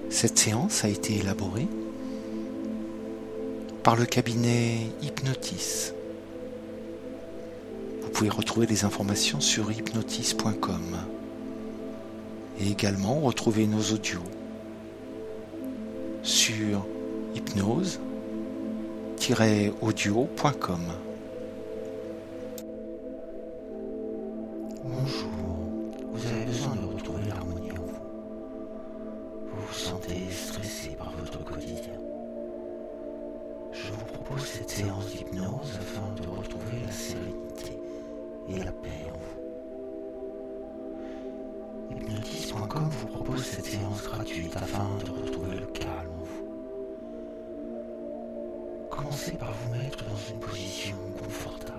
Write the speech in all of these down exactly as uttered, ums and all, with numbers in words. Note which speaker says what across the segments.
Speaker 1: Cette séance a été élaborée par le cabinet Hypnotis. Vous pouvez retrouver les informations sur hypnotis point com et également retrouver nos audios sur hypnose tiret audio point com.
Speaker 2: Bonjour, vous avez besoin de retrouver l'harmonie en vous. Vous vous sentez stressé par votre quotidien. Je vous propose cette séance d'hypnose afin de retrouver la sérénité et la paix en vous. hypnotis point com vous propose cette séance gratuite afin de retrouver le calme en vous. Commencez par vous mettre dans une position confortable.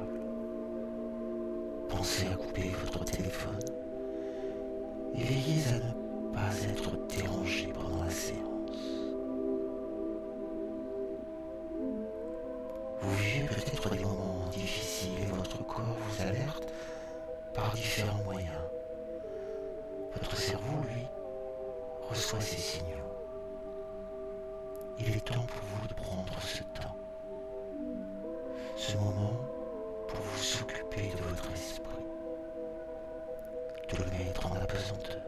Speaker 2: Pensez à couper votre téléphone et veillez à ne pas être dérangé pendant la séance. Vous vivez peut-être des moments difficiles et votre corps vous alerte par différents moyens. Votre cerveau, lui, reçoit ces signaux. Il est temps pour vous de prendre ce temps, ce moment pour vous occuper de votre esprit, de le mettre en apesanteur.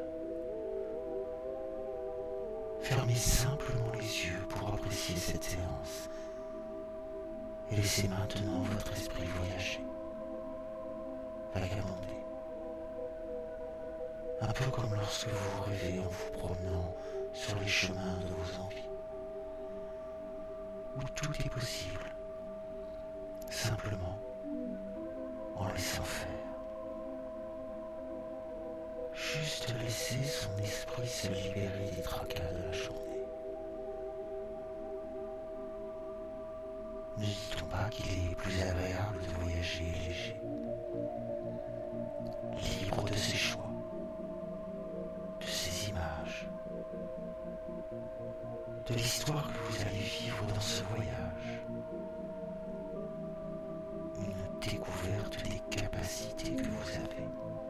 Speaker 2: Fermez simplement les yeux pour apprécier cette séance et laissez maintenant votre esprit voyager, vagabonder. Un peu comme lorsque vous vous rêvez en vous promenant sur les chemins de vos envies, où tout est possible, simplement en laissant faire. Juste laisser son esprit se libérer des tracas de la journée. Ne dit-on pas qu'il est plus agréable de voyager léger, libre de ses choix, de ses images, de l'histoire que vous allez vivre dans ce voyage, une découverte des capacités que vous avez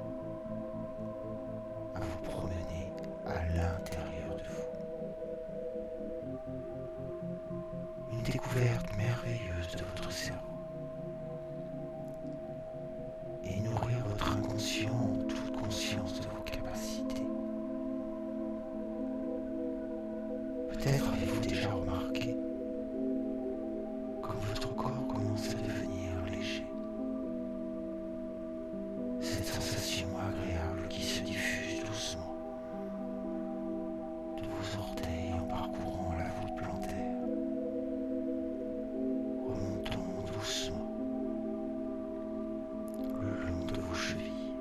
Speaker 2: à vous promener à l'intérieur de vous. Une découverte merveilleuse de votre cerveau et nourrir votre inconscient en toute conscience de vos capacités. Peut-être avez-vous déjà remarqué comme votre corps commence à devenir léger. Cette sensation agréable qui se diffuse doucement de vos orteils en parcourant la voûte plantaire, remontant doucement le long de vos chevilles.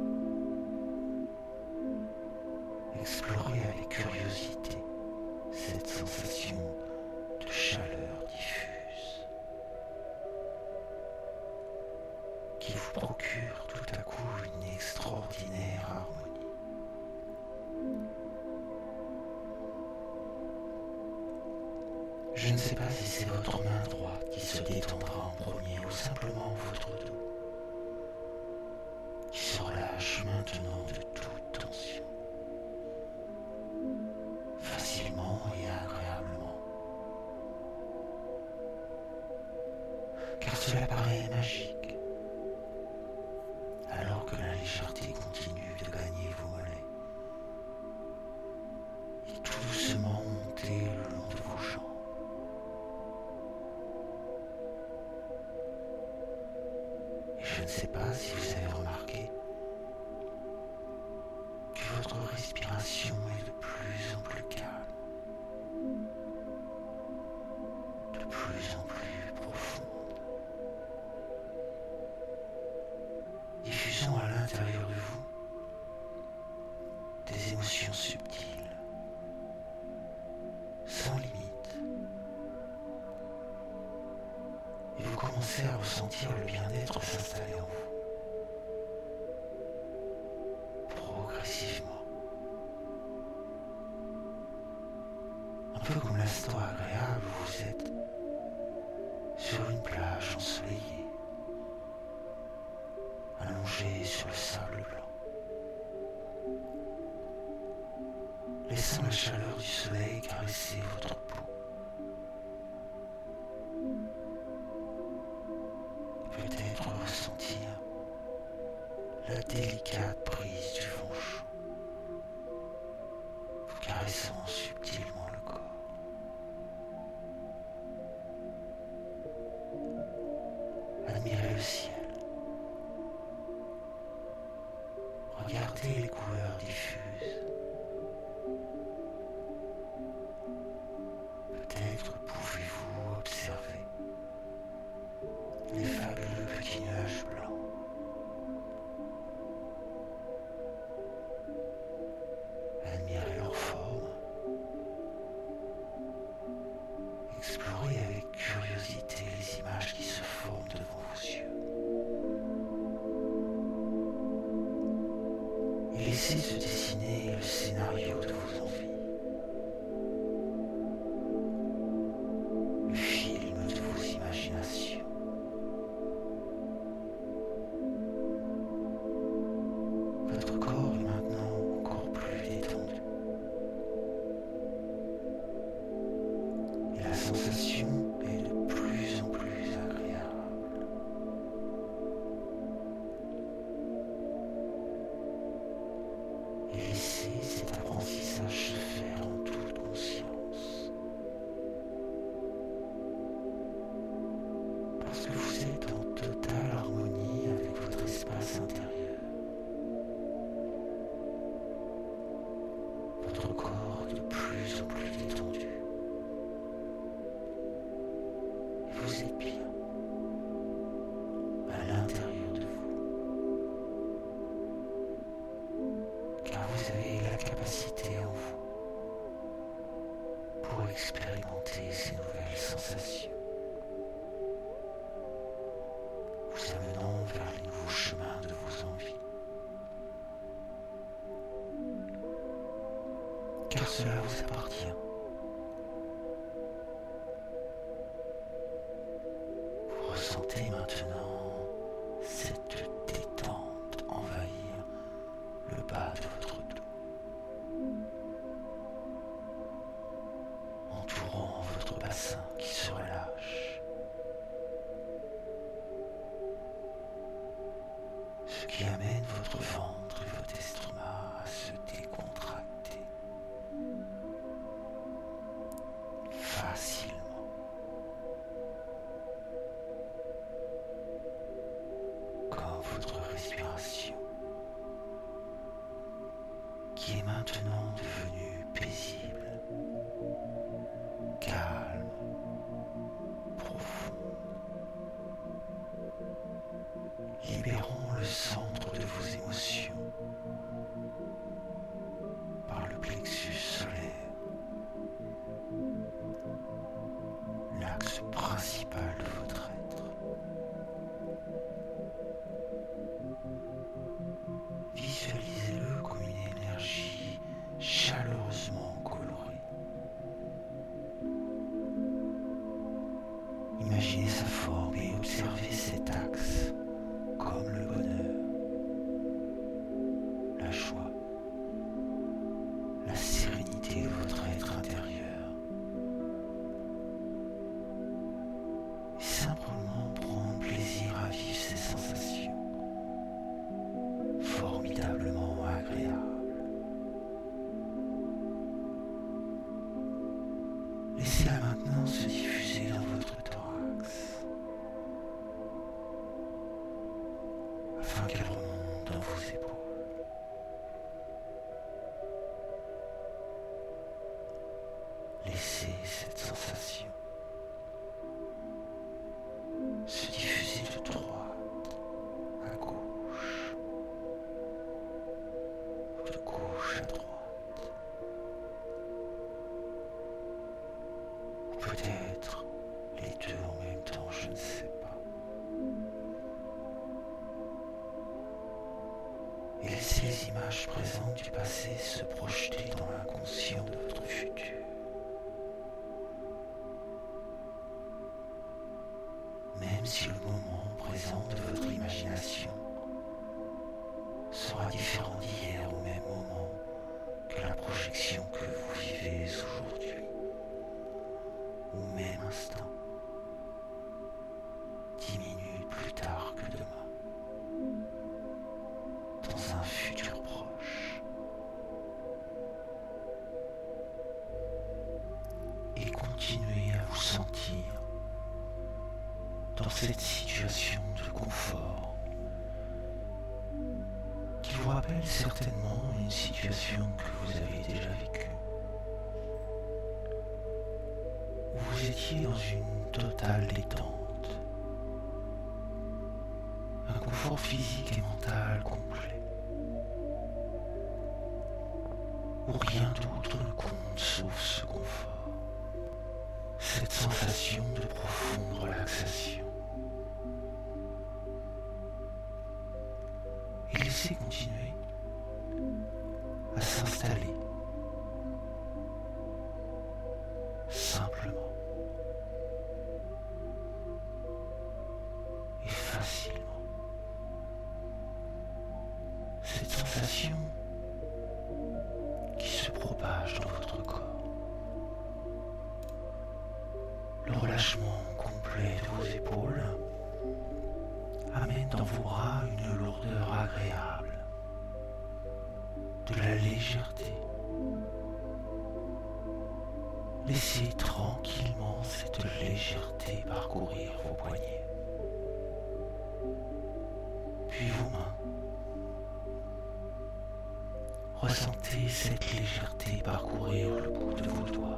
Speaker 2: Explorez avec curiosité cette sensation de chaleur diffuse qui vous procure tout à coup une extraordinaire harmonie. Je ne sais pas si c'est votre main droite qui se détendra en premier ou simplement votre dos qui se relâche maintenant de toute tension, facilement et agréablement. Car cela paraît magique, alors que la légèreté continue de gagner vos mollets et tout doucement monter le long de vos jambes. Et je ne sais pas si vous avez remarqué que votre respiration est de plus en plus calme, de plus en plus profonde, diffusant à l'intérieur de vous des émotions subtiles, sans limite. Et vous commencez à ressentir le bien-être s'installer en vous, progressivement. Un peu comme l'instant agréable où vous êtes sur une plage ensoleillée, allongé sur le sable blanc. laissant la chaleur du soleil caresser votre peau. Peut-être ressentir la délicate brise du vent chaud, vous caressant subtilement le corps. Admirez le ciel. Regardez les couleurs diffuses. Peut-être pouvez-vous observer les fabuleux petits nuages blancs. Admirez leur forme. Explorez avec curiosité les images qui se forment devant vos yeux. Et laissez se dessiner le scénario de vos envies. Le film de vos imaginations. Votre corps est maintenant encore plus détendu. Et la sensation est de plus en plus agréable. Et laissez cet apprentissage se faire en toute conscience. Parce que vous êtes en totale harmonie avec votre espace intérieur. Votre corps est de plus en plus détendu. Et vous êtes bien à l'intérieur de vous. Car vous avez la capacité en vous pour expérimenter ces nouvelles sensations, vous amenant vers les nouveaux chemins de vos envies. Car cela vous appartient. Vous ressentez maintenant cette détente envahir le bas de votre dos, entourant votre bassin qui se relâche, ce qui amène votre ventre et votre estomac à se décontracter facilement. Comme votre respiration, qui est maintenant devenue paisible, calme, profonde, libérant le centre de vos émotions par le plexus solaire, l'axe principal de votre être. Visualisez-le comme une énergie chaleureusement colorée. Imaginez sa forme et observez cet axe comme le bonheur, la joie, la sérénité de votre être intérieur. Et simplement prendre plaisir à vivre ces sensations formidablement agréables. Laissez-la maintenant se diffuser dans votre thorax, afin qu'elle remonte dans vos épaules. Laissez cette sensation se diffuser de droite à gauche, ou de gauche à droite. Ou peut-être les deux en même temps, je ne sais pas. Et laissez les images présentes du passé se projeter dans l'inconscient de votre futur. Même si le moment présent de votre imagination sera différent d'hier au même moment que la projection situation que vous vivez aujourd'hui, au même instant, dix minutes plus tard que demain, dans un futur proche, et continuez à vous sentir dans cette situation de confort qui vous rappelle certainement une situation que vous avez déjà vécue, où vous étiez dans une totale détente, un confort physique et mental complet, où rien d'autre ne compte sauf ce confort, cette sensation de profonde relaxation. Et laissez continuer à s'installer simplement et facilement. Cette sensation qui se propage dans votre corps, le relâchement complet de vos épaules amène dans vos bras une lourdeur agréable, de la légèreté. Laissez tranquillement cette légèreté parcourir vos poignets, puis vos mains. Ressentez cette légèreté parcourir le bout de vos doigts.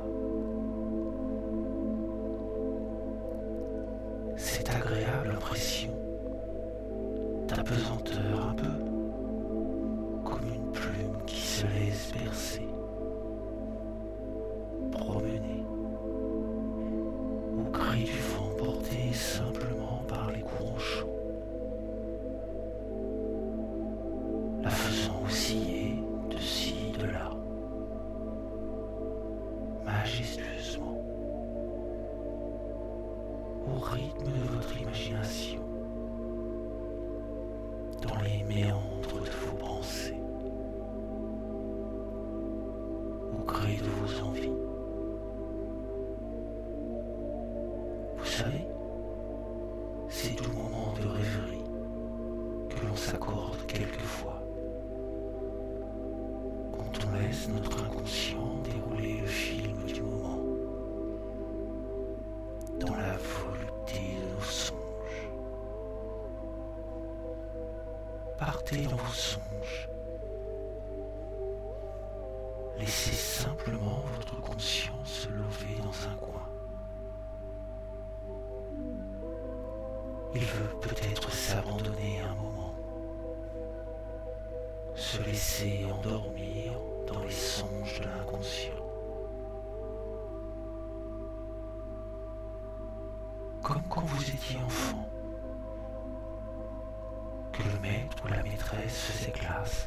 Speaker 2: Cette agréable impression d'apesanteur un peu comme une plume qui se laisse bercer, promener au cri du vent porté simplement par les courants chauds, la faisant osciller de ci, de là, majestueusement, au rythme de votre imagination, dans les méandres de vos pensées, au gré de vos envies. Vous savez, ces doux moments de rêverie que l'on s'accorde quelquefois, quand on laisse notre inconscient dérouler le film du moment, dans la volupté de nos songes. Partez dans vos songes. Laissez simplement votre conscience se lever dans un coin. Il veut peut-être s'abandonner un moment, se laisser endormir dans les songes de l'inconscient. Comme quand vous étiez enfant, que le maître ou la maîtresse faisait classe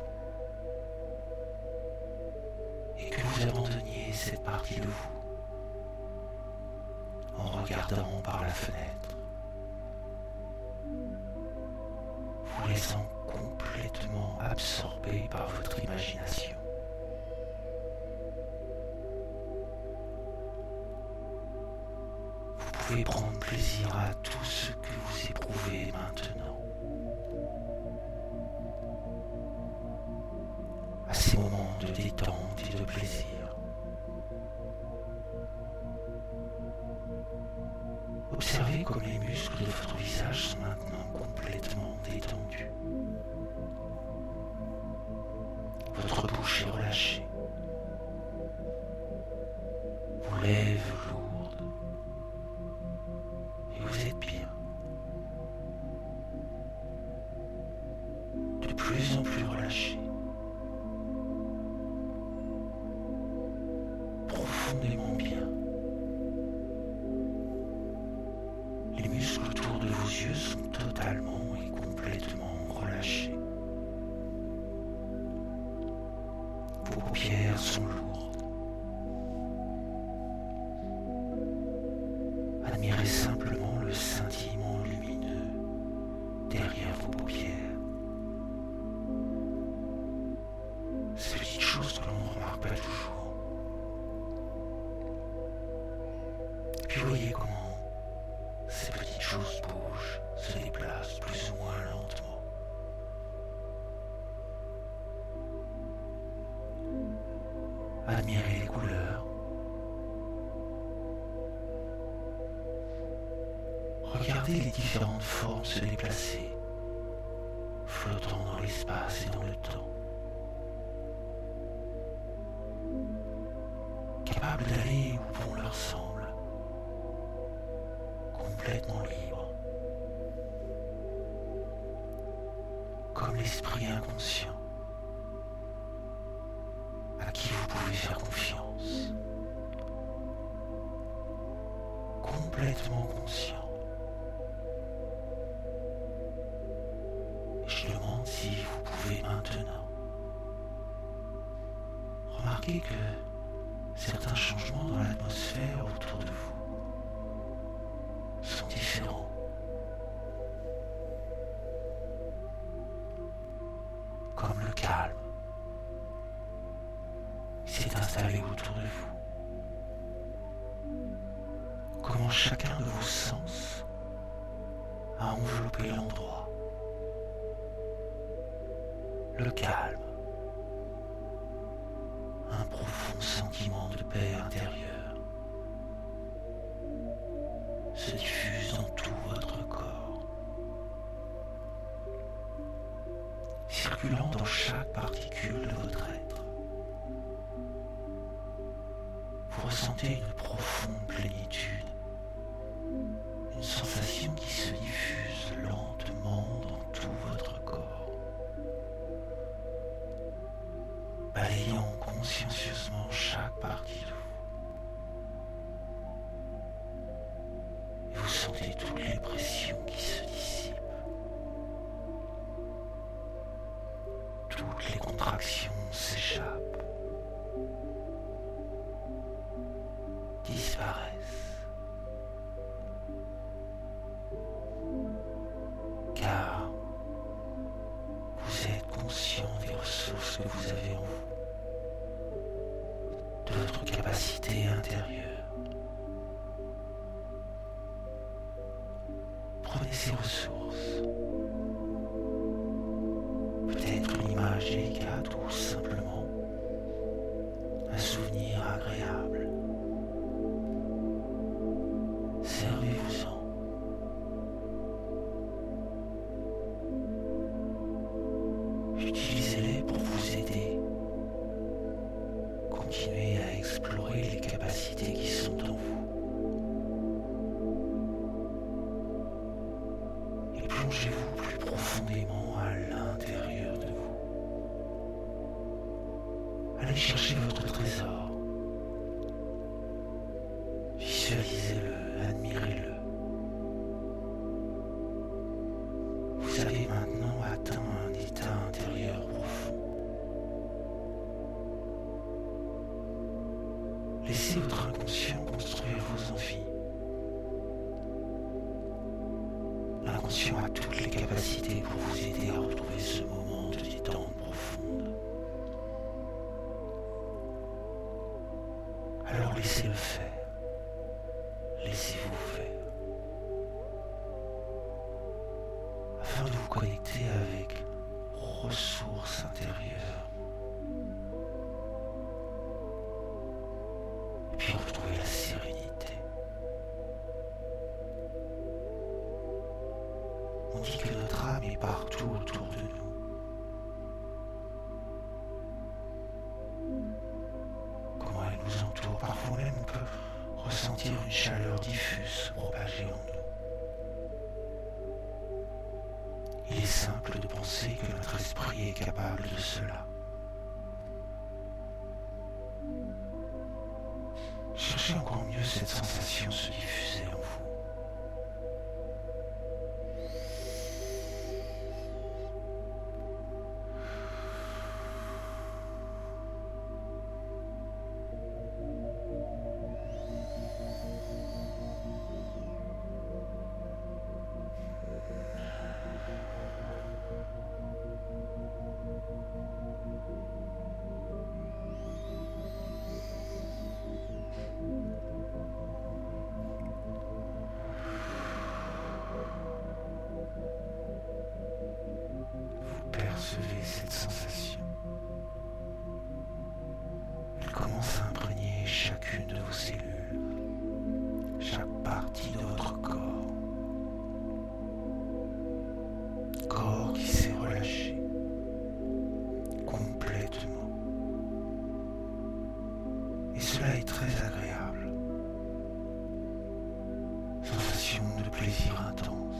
Speaker 2: et que vous abandonniez cette partie de vous en regardant par la fenêtre, vous laissant complètement absorbé par votre imagination. Vous pouvez prendre plaisir à tout ce que vous éprouvez maintenant, à ces moments de détente et de plaisir. Observez comme les muscles de votre visage sont maintenant complètement détendus. Votre bouche est relâchée. Vos lèvres lourdes. Et vous êtes bien. De plus en plus relâché. Profondément bien. Les muscles autour de vos yeux sont totalement et complètement relâchés. Vos paupières sont lourdes. Admirez simplement le scintillement lumineux derrière vos paupières. Ces petites choses que l'on ne remarque pas toujours. puis voyez comment ces petites choses bougent, se déplacent plus ou moins lentement. Admirez les couleurs. Regardez les différentes formes se déplacer, flottant dans l'espace et dans le temps. Capables d'aller où bon leur semble, complètement libres, comme l'esprit inconscient, à qui vous pouvez faire confiance, complètement conscient. Et je demande si vous pouvez maintenant remarquer que certains changements dans l'atmosphère autour de vous sont différents. Comme le calme qui s'est installé autour de vous. Comment chacun de vos sens a enveloppé l'endroit. Le calme. Un profond sentiment de paix intérieure se diffuse dans tout votre corps, circulant dans chaque particule de votre être. Vous ressentez une profonde plénitude, une sensation qui se diffuse lentement dans tout votre corps, balayant consciencieusement chaque partie de vous. Et vous sentez toutes les pressions qui se dissipent, toutes les contractions s'échappent, disparaissent, car vous êtes conscient des ressources que vous avez en vous, de votre capacité intérieure. Prenez ces ressources, peut-être une image délicate ou simplement un souvenir agréable. Servez-vous-en. Utilisez-les pour vous aider. Continuez à explorer les capacités qui sont en vous. Et plongez-vous plus profondément à l'intérieur de vous. Allez chercher votre trésor. Visualisez-le, admirez-le. Vous avez maintenant atteint un état intérieur profond. Laissez votre inconscient construire vos envies. L'inconscient a toutes les capacités pour vous aider à retrouver ce moment de détente profonde. Alors laissez-le faire. Laissez-vous faire. Afin de vous connecter avec ressources intérieures. Et puis retrouver la sérénité. On dit que notre âme est partout autour de nous. Comment elle nous entoure. Parfois même on peut ressentir une chaleur diffuse se propager en nous. Il est simple de penser que notre esprit est capable de cela. Cherchez encore mieux cette sensation se diffuser en vous. recevez cette sensation. Elle commence à imprégner chacune de vos cellules, chaque partie de votre corps. Corps qui s'est relâché complètement. Et cela est très agréable. Sensation de plaisir intense,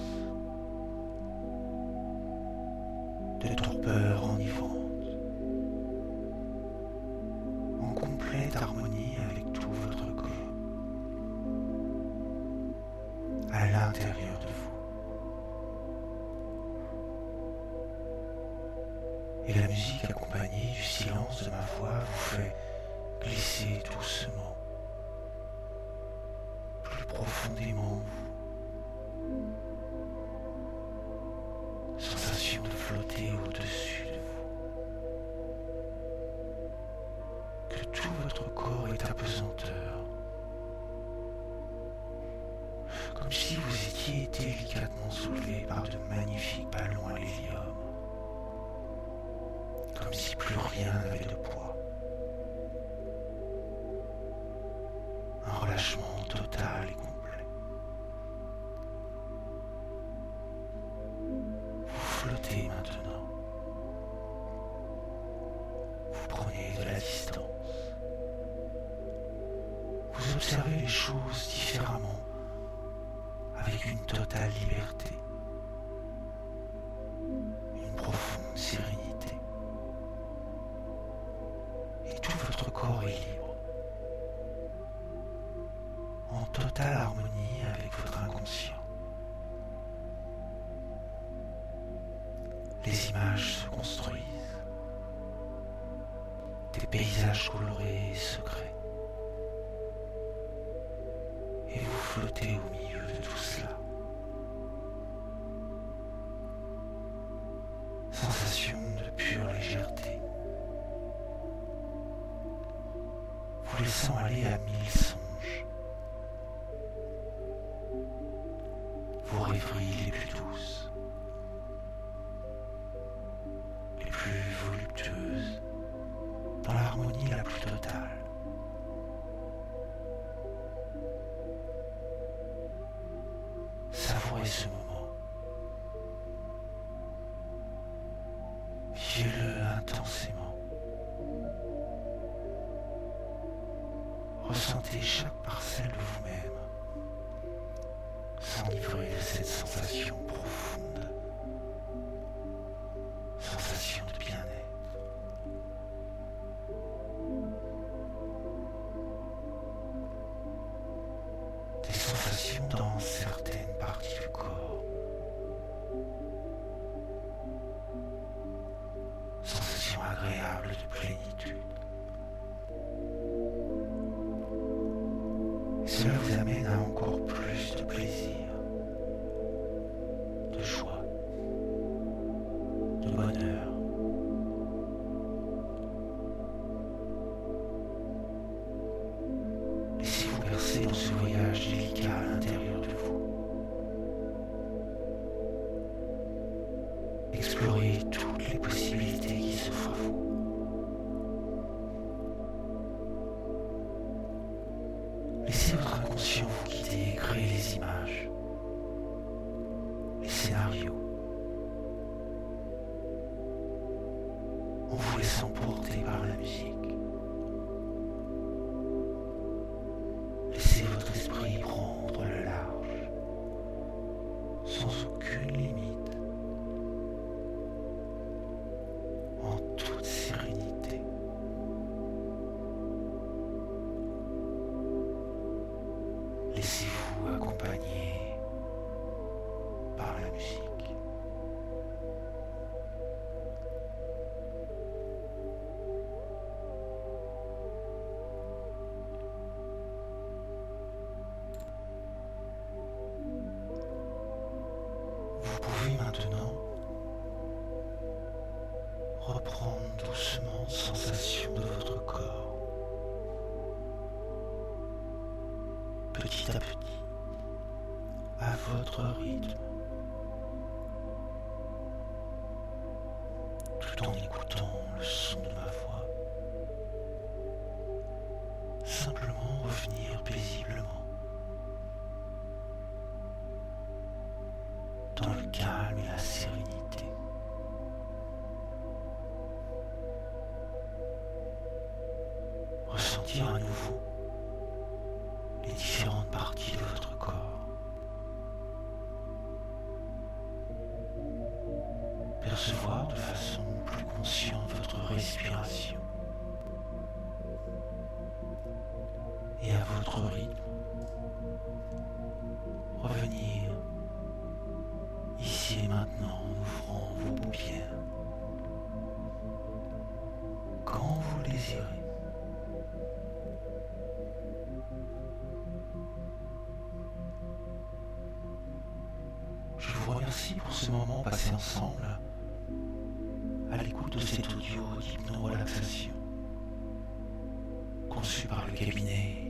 Speaker 2: de torpeur enivrante, en complète harmonie avec tout votre corps, à l'intérieur de vous. Et la musique accompagnée du silence de ma voix vous fait glisser doucement, plus profondément en vous. Sensation de flotter au-dessus de vous. Que tout votre corps est apesanteur. Comme si vous étiez délicatement soulevé par de magnifiques ballons à l'hélium. Comme si plus rien n'avait de poids. Un relâchement total et complet. Vous flottez maintenant. Vous prenez de la distance. Vous observez les choses différemment, avec une totale liberté, une profonde sérénité. Tout votre corps est libre, en totale harmonie avec votre inconscient. Les images se construisent, des paysages colorés et secrets, et vous flottez au milieu de tout cela. Sensation de pure légèreté. Vous laissant aller à mille songes, vos rêveries les plus douces, les plus voluptueuses, dans l'harmonie la plus totale. Savourez ce moment, vivez-le intensément. Ressentez chaque parcelle de vous-même, s'enivrer de cette sensation profonde, sensation de bien-être. Des sensations dans certaines parties du corps, sensation agréable de plénitude. Cela vous amène à encore plus de plaisir, de joie, de bonheur. Laissez-vous bercer dans ce voyage délicat à l'intérieur de vous. Explorez toutes les possibilités qui s'offrent à vous. Laissez votre inconscient vous guider et créer les images, les scénarios, en vous laissant porter par la musique. Laissez votre esprit prendre le large, sans aucune limite, en toute sérénité. Laissez-vous accompagner par la musique. Vous pouvez maintenant reprendre doucement sensation de votre corps. Petit à petit, à votre rythme, tout en écoutant le son de ma voix. Simplement revenir paisiblement dans le calme et la sérénité. Ressentir à nouveau les différentes parties de votre corps. Percevoir de façon plus consciente votre respiration et à votre rythme, revenir ici et maintenant en ouvrant vos paupières quand vous le désirez. Je vous remercie pour ce moment passé ensemble à l'écoute de cet audio d'hypno-relaxation conçu par le cabinet